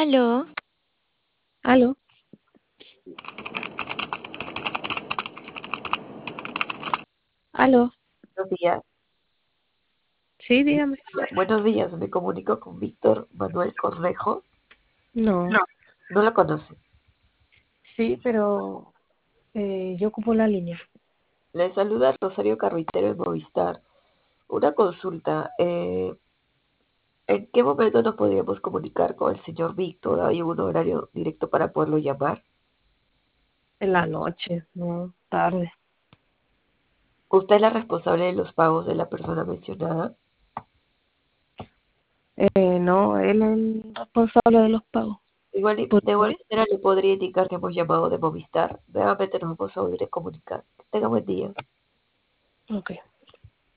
Aló, Aló, aló, Buenos días. sí, dígame. Buenos días, me comunico con Víctor Manuel Cornejo. No, No lo conoce. sí, pero yo ocupo la línea. Le saluda Rosario Carruitero de Movistar. Una consulta. ¿En qué momento nos podríamos comunicar con el señor Víctor? ¿Hay un horario directo para poderlo llamar? En la noche, no, tarde. ¿Usted es la responsable de los pagos de la persona mencionada? No, él es el responsable de los pagos. ¿Por De igual qué? manera le podría indicar que hemos llamado de Movistar. Nuevamente nos vamos a volver a comunicar. Que tenga buen día. Ok.